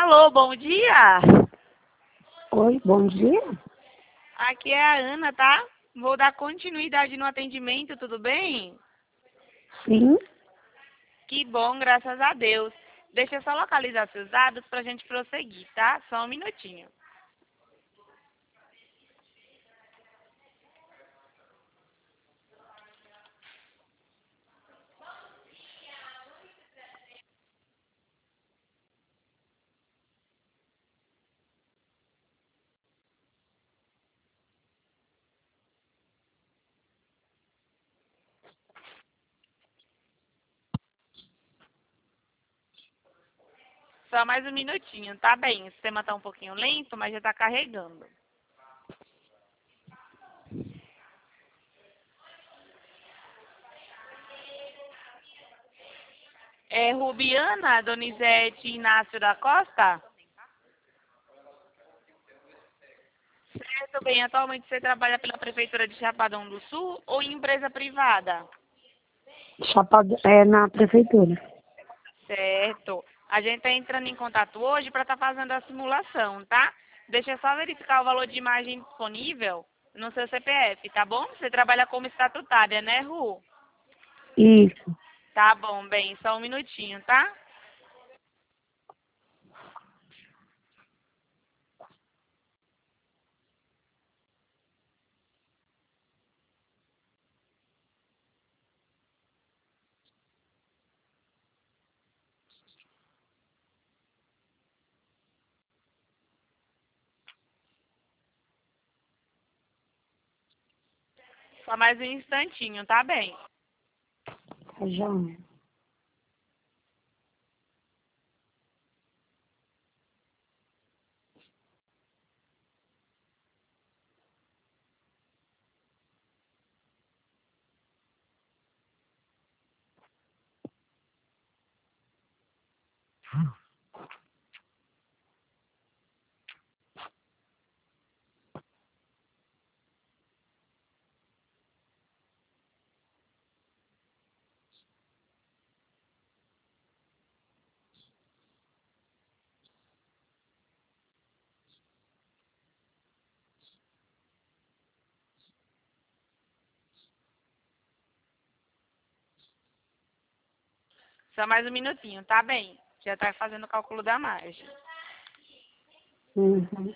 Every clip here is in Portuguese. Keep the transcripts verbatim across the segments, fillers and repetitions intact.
Alô, bom dia. Oi, bom dia. Aqui é a Ana, tá? Vou dar continuidade no atendimento, tudo bem? Sim, Que bom, graças a Deus. Deixa eu só localizar seus dados pra gente prosseguir, tá? Só um minutinho. Só mais um minutinho, tá bem? O sistema tá um pouquinho lento, mas já tá carregando. É Rubiana Donizete Inácio da Costa? Certo, bem. Atualmente você trabalha pela Prefeitura de Chapadão do Sul ou em empresa privada? Chapada, é na prefeitura. Certo. A gente está entrando em contato hoje para estar fazendo a simulação, tá? Deixa eu só verificar o valor de imagem disponível no seu C P F, tá bom? Você trabalha como estatutária, né, Ru? Isso. Tá bom, bem, só um minutinho, tá? Só mais um instantinho, tá bem? Já. Só mais um minutinho, tá bem? Já tá fazendo o cálculo da margem. Uhum.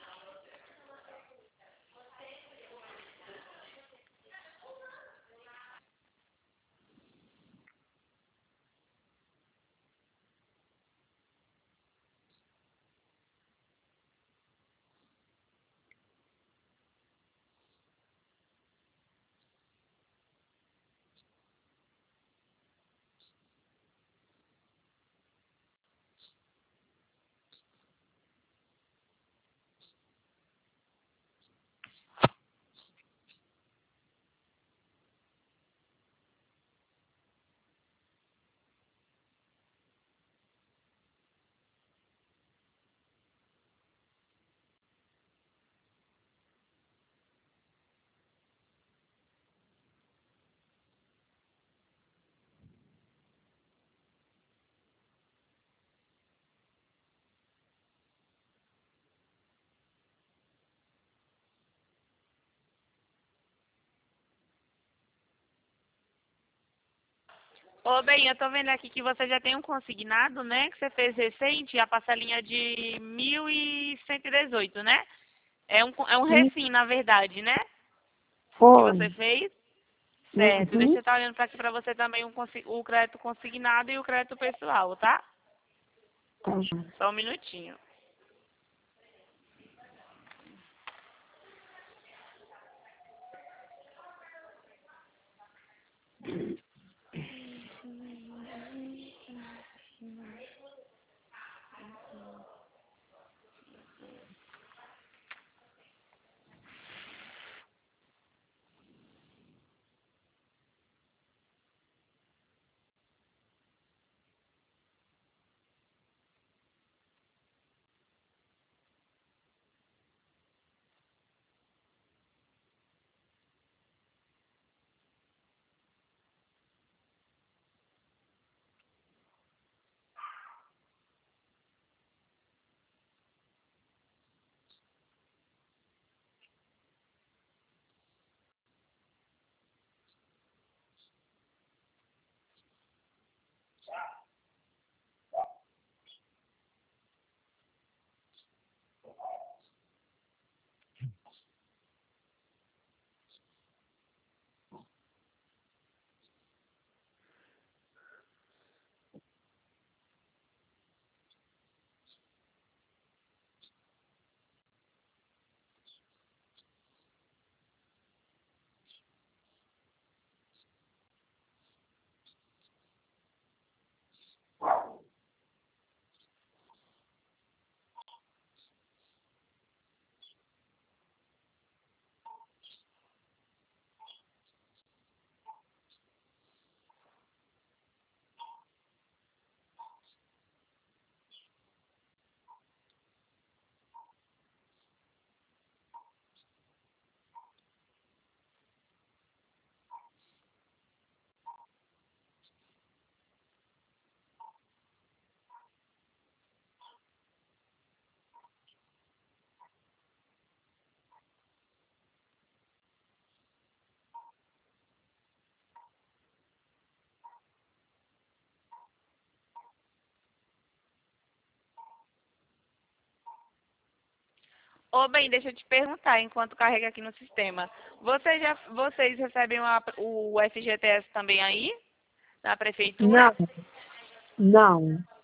Ô, bem, eu tô vendo aqui que você já tem um consignado, né? Que você fez recente, a parcelinha de mil e cento e dezoito, né? É um, é um Sim, refim, na verdade, né? Que você foi. fez. Certo. Deixa eu Uhum. estar olhando para aqui para você também um consi- o crédito consignado e o crédito pessoal, tá? Tá já. Só um minutinho. Ô, bem, deixa eu te perguntar, enquanto carrega aqui no sistema. Vocês, já, vocês recebem uma- o F G T S também aí? Na prefeitura? Não, não.